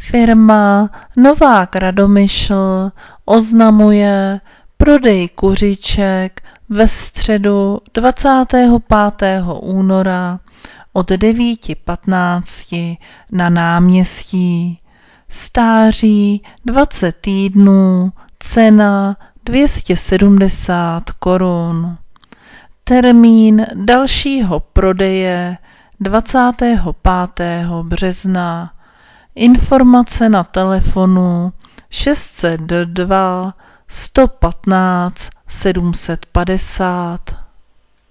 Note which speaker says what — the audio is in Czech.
Speaker 1: Firma Novák Radomyšl oznamuje prodej kuřiček ve středu 25. února od 9:15 na náměstí. Stáří 20 týdnů, cena 270 korun. Termín dalšího prodeje 25. března. Informace na telefonu 602 115 750.